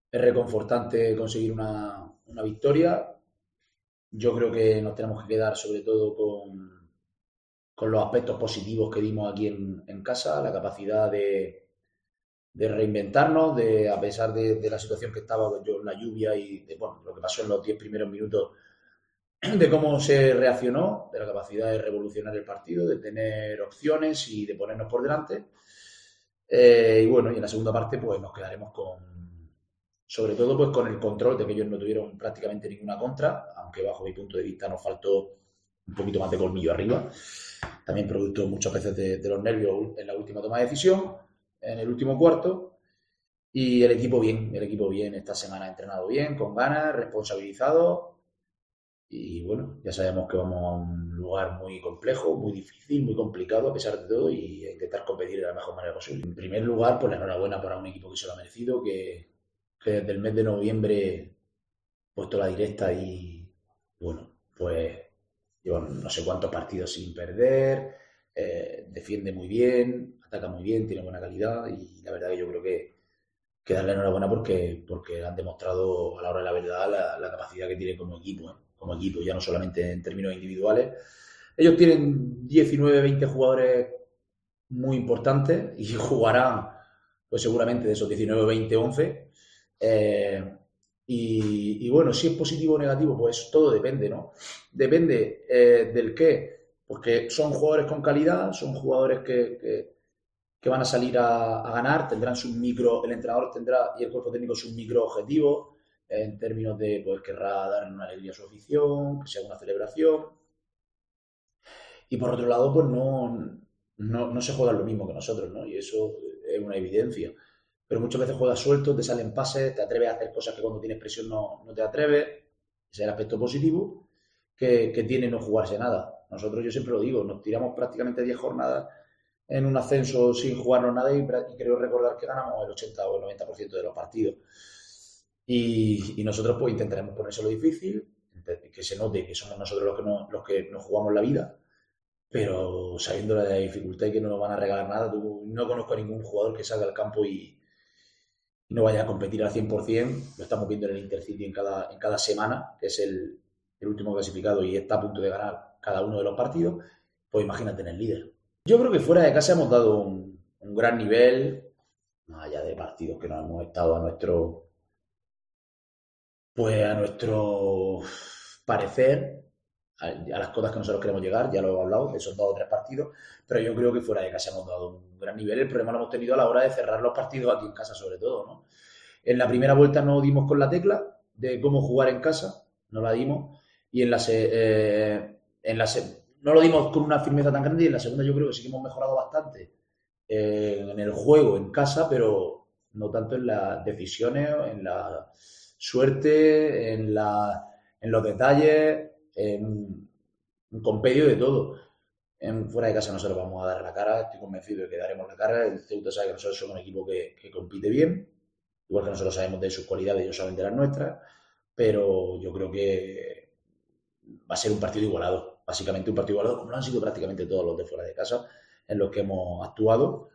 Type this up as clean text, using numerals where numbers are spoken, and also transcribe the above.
Es reconfortante conseguir una victoria. Yo creo que nos tenemos que quedar sobre todo con los aspectos positivos que dimos aquí en casa, la capacidad de reinventarnos, a pesar de la situación que estaba yo en la lluvia y de bueno, lo que pasó en los 10 primeros minutos, de cómo se reaccionó, de la capacidad de revolucionar el partido, de tener opciones y de ponernos por delante. Y bueno, y en la segunda parte pues nos quedaremos sobre todo pues con el control de que ellos no tuvieron prácticamente ninguna contra, aunque bajo mi punto de vista nos faltó un poquito más de colmillo arriba, también producto muchas veces de los nervios en la última toma de decisión, en el último cuarto, y el equipo bien, esta semana ha entrenado bien, con ganas, responsabilizado, y bueno, ya sabemos que vamos a un lugar muy complejo, muy difícil, muy complicado a pesar de todo y a intentar competir de la mejor manera posible. En primer lugar, pues la enhorabuena para un equipo que se lo ha merecido, que desde el mes de noviembre ha puesto la directa y bueno, pues llevan no sé cuántos partidos sin perder, defiende muy bien, ataca muy bien, tiene buena calidad y la verdad que yo creo que darle enhorabuena porque han demostrado a la hora de la verdad la capacidad que tienen como equipo, ¿eh? Como equipo, ya no solamente en términos individuales. Ellos tienen 19, 20 jugadores muy importantes y jugarán, pues seguramente de esos 19, 20, 11. Eh, y bueno, si es positivo o negativo, pues todo depende, ¿no? Depende del qué, porque son jugadores con calidad, son jugadores que van a salir a ganar, tendrán sus micro, el entrenador tendrá y el cuerpo técnico sus micro objetivos en términos de, pues querrá darle una alegría a su afición, que sea una celebración. Y por otro lado, pues no se juega lo mismo que nosotros, ¿no? Y eso es una evidencia. Pero muchas veces juegas suelto, te salen pases, te atreves a hacer cosas que cuando tienes presión no te atreves. Ese es el aspecto positivo que tiene no jugarse nada. Nosotros, yo siempre lo digo, nos tiramos prácticamente 10 jornadas en un ascenso sin jugarnos nada y creo recordar que ganamos el 80 o el 90% de los partidos. Y nosotros pues intentaremos ponérselo difícil, que se note que somos nosotros los que nos jugamos la vida, pero sabiendo la dificultad y que no nos van a regalar nada, no conozco a ningún jugador que salga al campo y no vaya a competir al 100%. Lo estamos viendo en el Intercity en cada semana, que es el último clasificado y está a punto de ganar cada uno de los partidos, pues imagínate en el líder. Yo creo que fuera de casa hemos dado un gran nivel, más allá de partidos que no hemos estado a nuestro parecer, a las cotas que nosotros queremos llegar, ya lo hemos hablado, de esos 2 o 3 partidos, pero yo creo que fuera de casa hemos dado un gran nivel. El problema lo hemos tenido a la hora de cerrar los partidos aquí en casa, sobre todo, ¿no? En la primera vuelta no dimos con la tecla de cómo jugar en casa, no la dimos, y no lo dimos con una firmeza tan grande, y en la segunda yo creo que sí que hemos mejorado bastante en el juego en casa, pero no tanto en las decisiones, en la suerte, en los detalles, en un compendio de todo. Fuera de casa nosotros vamos a dar la cara, estoy convencido de que daremos la cara. El Ceuta sabe que nosotros somos un equipo que compite bien, igual que nosotros sabemos de sus cualidades, ellos saben de las nuestras, pero yo creo que va a ser un partido igualado, básicamente un partido igualado, como lo han sido prácticamente todos los de fuera de casa en los que hemos actuado.